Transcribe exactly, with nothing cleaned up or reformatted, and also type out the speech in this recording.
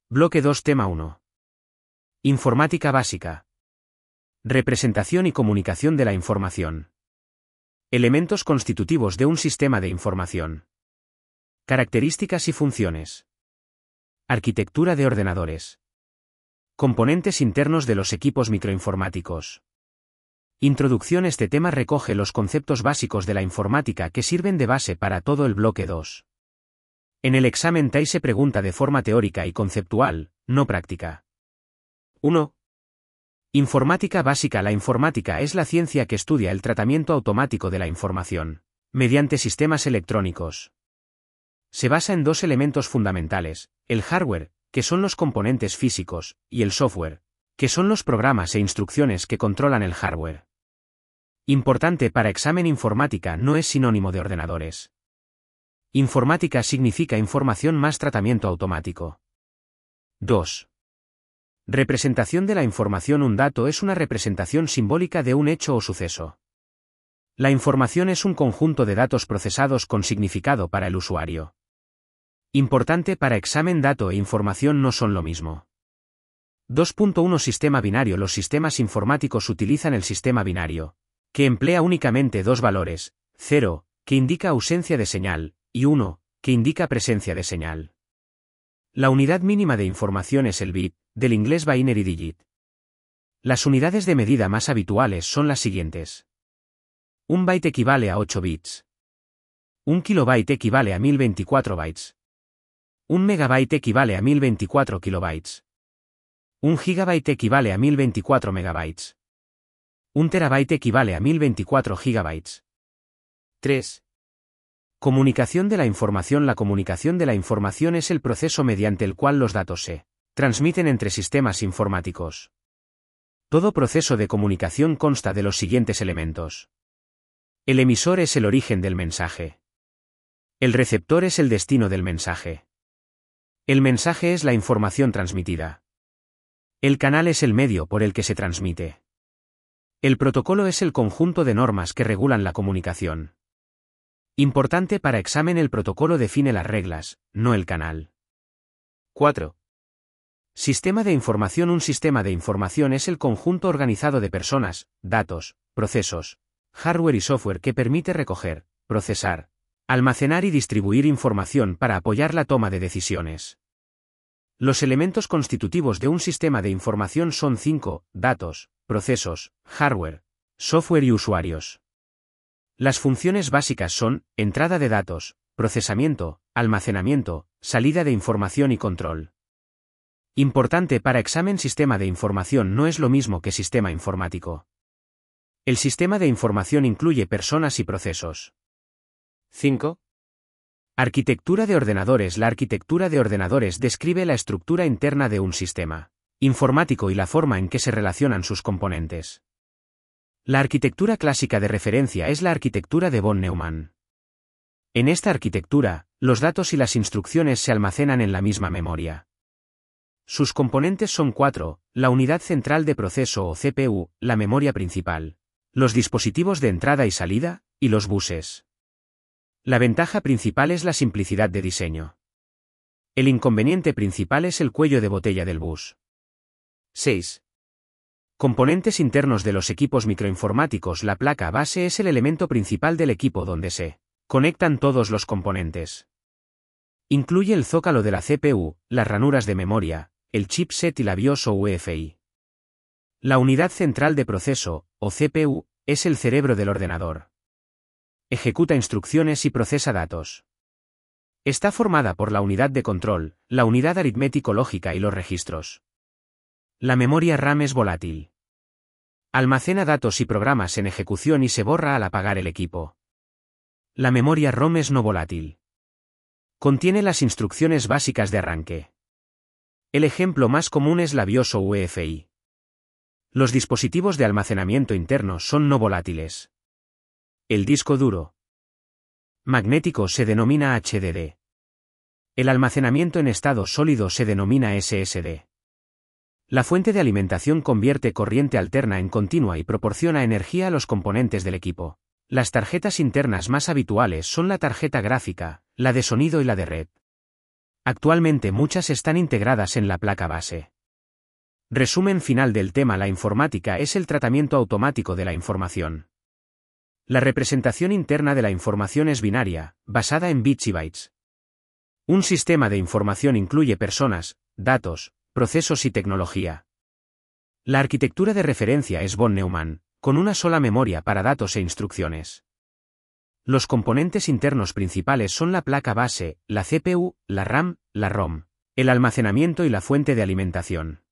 Bloque dos Tema uno. Informática básica. Representación y comunicación de la información. Elementos constitutivos de un sistema de información. Características y funciones. Arquitectura de ordenadores. Componentes internos de los equipos microinformáticos. Introducción. Este tema recoge los conceptos básicos de la informática que sirven de base para todo el bloque dos. En el examen T A I se pregunta de forma teórica y conceptual, no práctica. uno. Informática básica. La informática es la ciencia que estudia el tratamiento automático de la información, mediante sistemas electrónicos. Se basa en dos elementos fundamentales, el hardware, que son los componentes físicos, y el software, que son los programas e instrucciones que controlan el hardware. Importante para examen. Informática no es sinónimo de ordenadores. Informática significa información más tratamiento automático. dos. Representación de la información. Un dato es una representación simbólica de un hecho o suceso. La información es un conjunto de datos procesados con significado para el usuario. Importante para examen. Dato e información no son lo mismo. dos punto uno Sistema binario. Los sistemas informáticos utilizan el sistema binario, que emplea únicamente dos valores, cero, que indica ausencia de señal, y uno, que indica presencia de señal. La unidad mínima de información es el bit, del inglés binary digit. Las unidades de medida más habituales son las siguientes. Un byte equivale a ocho bits. Un kilobyte equivale a mil veinticuatro bytes. Un megabyte equivale a mil veinticuatro kilobytes. Un gigabyte equivale a mil veinticuatro megabytes. Un terabyte equivale a mil veinticuatro gigabytes. tres. Comunicación de la información. La comunicación de la información es el proceso mediante el cual los datos se transmiten entre sistemas informáticos. Todo proceso de comunicación consta de los siguientes elementos. El emisor es el origen del mensaje. El receptor es el destino del mensaje. El mensaje es la información transmitida. El canal es el medio por el que se transmite. El protocolo es el conjunto de normas que regulan la comunicación. Importante para examen. El protocolo define las reglas, no el canal. cuatro. Sistema de información. Un sistema de información es el conjunto organizado de personas, datos, procesos, hardware y software que permite recoger, procesar, almacenar y distribuir información para apoyar la toma de decisiones. Los elementos constitutivos de un sistema de información son cinco, datos, procesos, hardware, software y usuarios. Las funciones básicas son, entrada de datos, procesamiento, almacenamiento, salida de información y control. Importante para examen. Sistema de información no es lo mismo que sistema informático. El sistema de información incluye personas y procesos. cinco. Arquitectura de ordenadores. La arquitectura de ordenadores describe la estructura interna de un sistema informático y la forma en que se relacionan sus componentes. La arquitectura clásica de referencia es la arquitectura de von Neumann. En esta arquitectura, los datos y las instrucciones se almacenan en la misma memoria. Sus componentes son cuatro, la unidad central de proceso o C P U, la memoria principal, los dispositivos de entrada y salida, y los buses. La ventaja principal es la simplicidad de diseño. El inconveniente principal es el cuello de botella del bus. seis. Componentes internos de los equipos microinformáticos. La placa base es el elemento principal del equipo donde se conectan todos los componentes. Incluye el zócalo de la C P U, las ranuras de memoria, el chipset y la BIOS o U E F I. La unidad central de proceso, o C P U, es el cerebro del ordenador. Ejecuta instrucciones y procesa datos. Está formada por la unidad de control, la unidad aritmético-lógica y los registros. La memoria RAM es volátil. Almacena datos y programas en ejecución y se borra al apagar el equipo. La memoria ROM es no volátil. Contiene las instrucciones básicas de arranque. El ejemplo más común es la BIOS o U E F I. Los dispositivos de almacenamiento interno son no volátiles. El disco duro magnético se denomina H D D. El almacenamiento en estado sólido se denomina S S D. La fuente de alimentación convierte corriente alterna en continua y proporciona energía a los componentes del equipo. Las tarjetas internas más habituales son la tarjeta gráfica, la de sonido y la de red. Actualmente muchas están integradas en la placa base. Resumen final del tema: la informática es el tratamiento automático de la información. La representación interna de la información es binaria, basada en bits y bytes. Un sistema de información incluye personas, datos, procesos y tecnología. La arquitectura de referencia es von Neumann, con una sola memoria para datos e instrucciones. Los componentes internos principales son la placa base, la C P U, la RAM, la ROM, el almacenamiento y la fuente de alimentación.